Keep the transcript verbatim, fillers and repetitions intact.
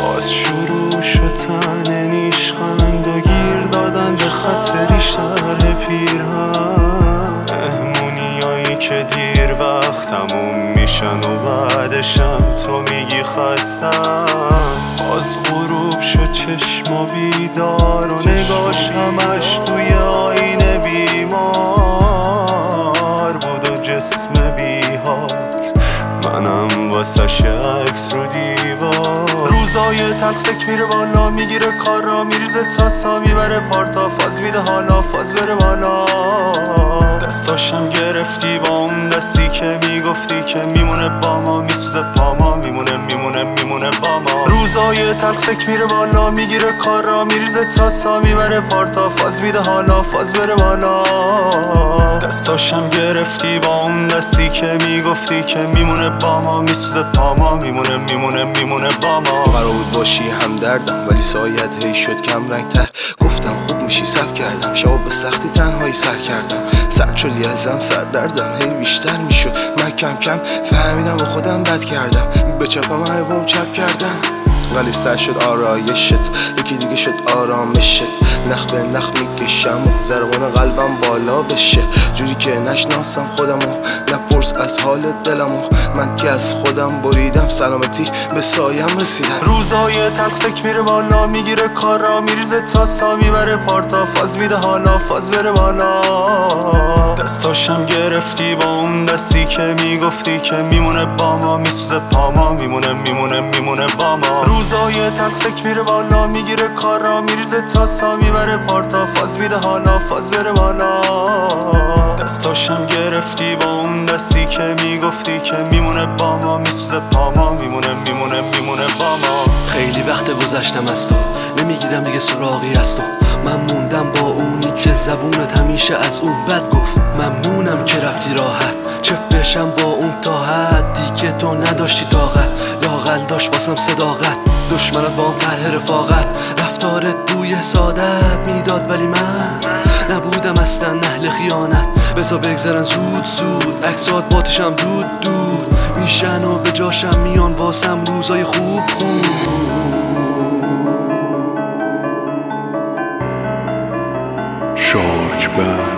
باز شروع شد تن نیشخند و گیر دادن به خط ریشتر پیرهن، مهمونیایی که دیر وقت تموم میشن و بعدشم تو میگی خستم. باز غروب شد چشم بیدار و نگاش همش توی آینه بیمار بود و جسم بیحال، منم واسش عکس رو دیوار. روزای تلخ سک میره بالا، میگیره کار را میریزه تاسا، میبره پارتا فاز میده حالا فاز بره بالا. دستاشم گرفتی با اون دستی که میگفتی که میمونه با ما، میسوزه پا ما، میمونه میمونه میمونه با ما. روزای تلخ سک میره بالا، میگیره کار را میریزه تاسا، میبره پارتا فاز میده حالا فاز بره بالا. دستاشم گرفتی با اون دستی که میگفتی که میمونه با ما، میسوزه پا ما، میمونه میمونه میمونه با ما. قرار بود باشی همدردم ولی سایت هی شد کم رنگ تر، گفتم خوب میشی سب کردم، شبا به سختی تنهایی سر کردم، سرد شدی ازم سردردم هی بیشتر میشد، من کم کم فهمیدم و خودم بد کردم، به چپم عیبم چپ کردم ولی ستر شد آرایشت، یکی دیگه شد آرامشت، نخ به نخ میکشم و ضربان قلبم بالا بشه، جوری که نشناسم خودمو، نپرس از حال دلمو، من که از خودم بریدم سلامتی به سایم رسیدم. روزای تلخ سک میره بالا، میگیره کار را میریزه تاسا، میبره پارتا فاز میده حالا فاز بره بالا. دستاشم گرفتی با اون دستی که میگفتی که میمونه با ما، میسوزه پا ما، میمونه میمونه میمونه با ما. روزای تلخ سک میره بالا، میگیره کار را میریزه تاسا، میبره پارتا فاز میده حالا فاز بره بالا. دستاشم گرفتی با اون دستی که میگفتی که میمونه با ما، میسوزه پا ما، میمونه میمونه میمونه با ما. خیلی وقت گذشتم از تو، نمیگیرم دیگه سراغی از تو، من موندم با اونی که زبونت همیشه از اون بد گفت. ممنونم که رفتی راحت، چه بشم با اون تا حدی که تو نداشتی طاقت، لااقل داشت واسم صداقت، دشمنت با اون طرح رفاقت، رفتارت بوی سعادت میداد ولی من نبودم اصلا اهل خیانت. بذار بگذرن زود زود، عکسات باتشم دود دود میشن و به جاشم میان واسم روزای خوب خوب. شارک بند